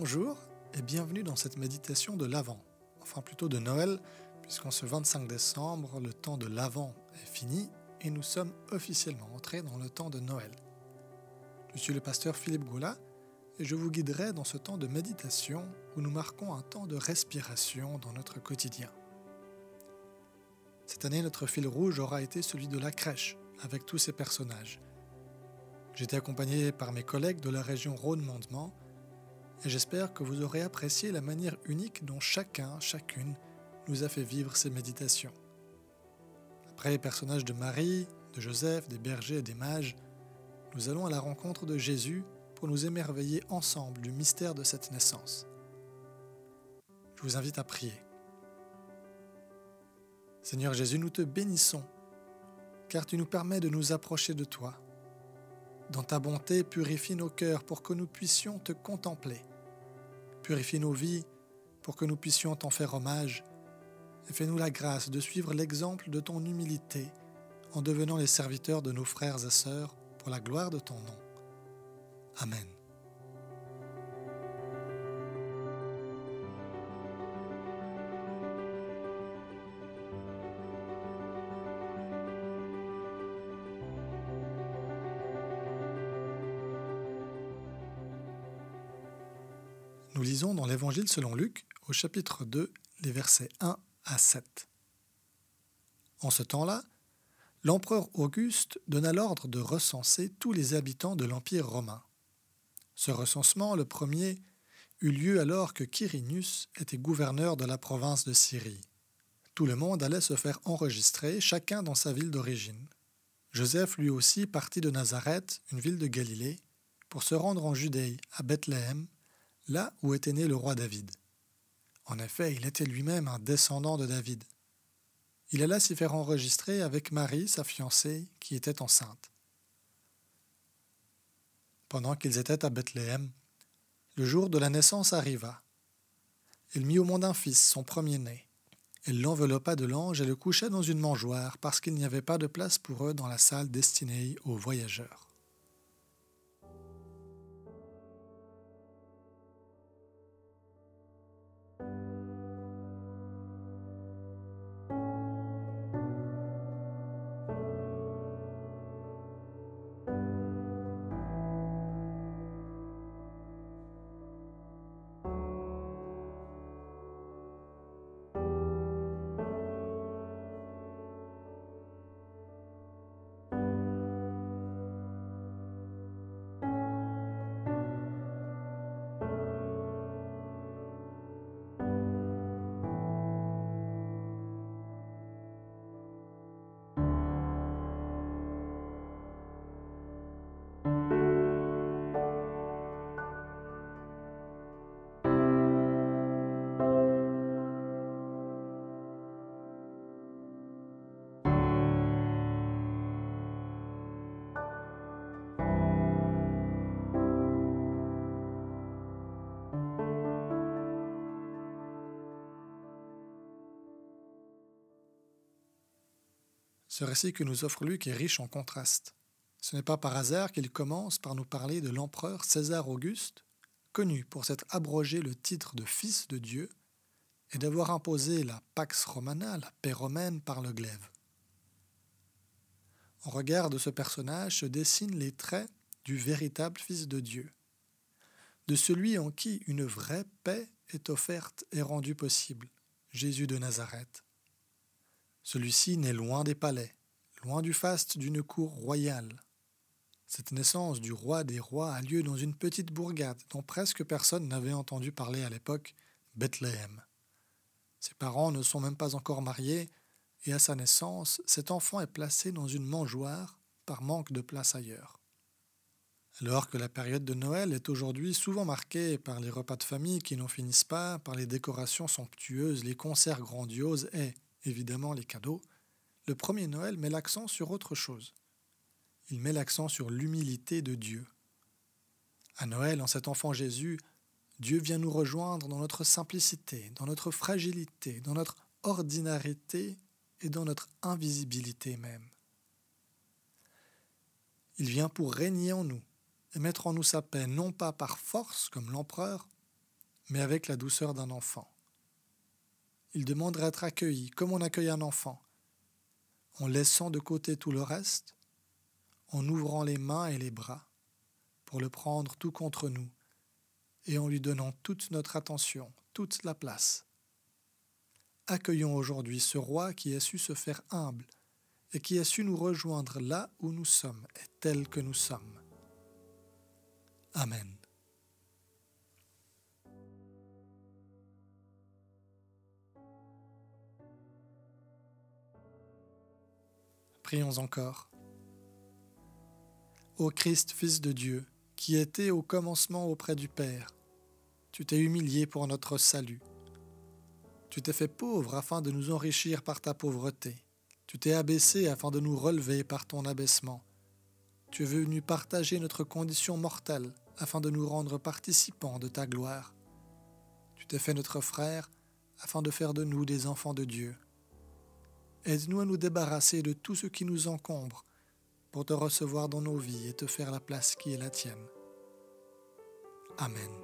Bonjour et bienvenue dans cette méditation de l'Avent, enfin plutôt de Noël, puisqu'en ce 25 décembre, le temps de l'Avent est fini et nous sommes officiellement entrés dans le temps de Noël. Je suis le pasteur Philippe Goula et je vous guiderai dans ce temps de méditation où nous marquons un temps de respiration dans notre quotidien. Cette année, notre fil rouge aura été celui de la crèche, avec tous ses personnages. J'étais accompagné par mes collègues de la région Rhône-Mandement et j'espère que vous aurez apprécié la manière unique dont chacune nous a fait vivre ces méditations. Après les personnages de Marie, de Joseph, des bergers et des mages, nous allons à la rencontre de Jésus pour nous émerveiller ensemble du mystère de cette naissance. Je vous invite à prier. Seigneur Jésus, nous te bénissons, car tu nous permets de nous approcher de toi. Dans ta bonté, purifie nos cœurs pour que nous puissions te contempler. Purifie nos vies pour que nous puissions t'en faire hommage. Et fais-nous la grâce de suivre l'exemple de ton humilité en devenant les serviteurs de nos frères et sœurs pour la gloire de ton nom. Amen. Nous lisons dans l'Évangile selon Luc, au chapitre 2, les versets 1 à 7. En ce temps-là, l'empereur Auguste donna l'ordre de recenser tous les habitants de l'Empire romain. Ce recensement, le premier, eut lieu alors que Quirinius était gouverneur de la province de Syrie. Tout le monde allait se faire enregistrer, chacun dans sa ville d'origine. Joseph lui aussi partit de Nazareth, une ville de Galilée, pour se rendre en Judée, à Bethléem, là où était né le roi David. En effet, il était lui-même un descendant de David. Il alla s'y faire enregistrer avec Marie, sa fiancée, qui était enceinte. Pendant qu'ils étaient à Bethléem, le jour de la naissance arriva. Il mit au monde un fils, son premier-né. Il l'enveloppa de langes et le coucha dans une mangeoire, parce qu'il n'y avait pas de place pour eux dans la salle destinée aux voyageurs. Ce récit que nous offre Luc est riche en contrastes. Ce n'est pas par hasard qu'il commence par nous parler de l'empereur César Auguste, connu pour s'être abrogé le titre de fils de Dieu et d'avoir imposé la Pax Romana, la paix romaine, par le glaive. Au regard de ce personnage se dessinent les traits du véritable Fils de Dieu, de celui en qui une vraie paix est offerte et rendue possible, Jésus de Nazareth. Celui-ci naît loin des palais, loin du faste d'une cour royale. Cette naissance du roi des rois a lieu dans une petite bourgade dont presque personne n'avait entendu parler à l'époque, Bethléem. Ses parents ne sont même pas encore mariés et à sa naissance, cet enfant est placé dans une mangeoire par manque de place ailleurs. Alors que la période de Noël est aujourd'hui souvent marquée par les repas de famille qui n'en finissent pas, par les décorations somptueuses, les concerts grandioses et, évidemment, les cadeaux, le premier Noël met l'accent sur autre chose. Il met l'accent sur l'humilité de Dieu. À Noël, en cet enfant Jésus, Dieu vient nous rejoindre dans notre simplicité, dans notre fragilité, dans notre ordinarité et dans notre invisibilité même. Il vient pour régner en nous et mettre en nous sa paix, non pas par force comme l'empereur, mais avec la douceur d'un enfant. Il demande à être accueilli comme on accueille un enfant, en laissant de côté tout le reste, en ouvrant les mains et les bras pour le prendre tout contre nous et en lui donnant toute notre attention, toute la place. Accueillons aujourd'hui ce roi qui a su se faire humble et qui a su nous rejoindre là où nous sommes et tels que nous sommes. Amen. Prions encore. Ô Christ, Fils de Dieu, qui étais au commencement auprès du Père, tu t'es humilié pour notre salut. Tu t'es fait pauvre afin de nous enrichir par ta pauvreté. Tu t'es abaissé afin de nous relever par ton abaissement. Tu es venu partager notre condition mortelle afin de nous rendre participants de ta gloire. Tu t'es fait notre frère afin de faire de nous des enfants de Dieu. Aide-nous à nous débarrasser de tout ce qui nous encombre pour te recevoir dans nos vies et te faire la place qui est la tienne. Amen.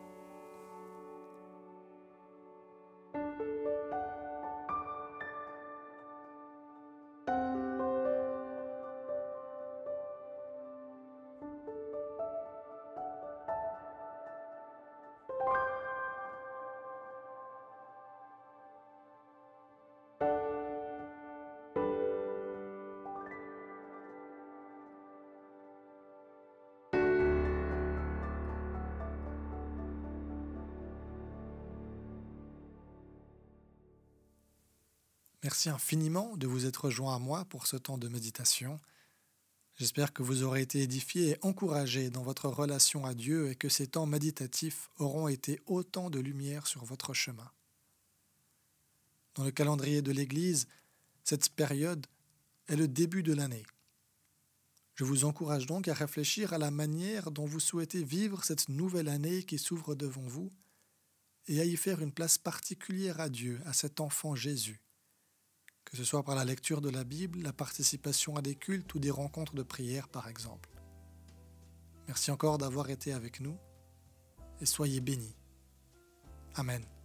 Merci infiniment de vous être joints à moi pour ce temps de méditation. J'espère que vous aurez été édifiés et encouragés dans votre relation à Dieu et que ces temps méditatifs auront été autant de lumière sur votre chemin. Dans le calendrier de l'Église, cette période est le début de l'année. Je vous encourage donc à réfléchir à la manière dont vous souhaitez vivre cette nouvelle année qui s'ouvre devant vous et à y faire une place particulière à Dieu, à cet enfant Jésus. Que ce soit par la lecture de la Bible, la participation à des cultes ou des rencontres de prière par exemple. Merci encore d'avoir été avec nous et soyez bénis. Amen.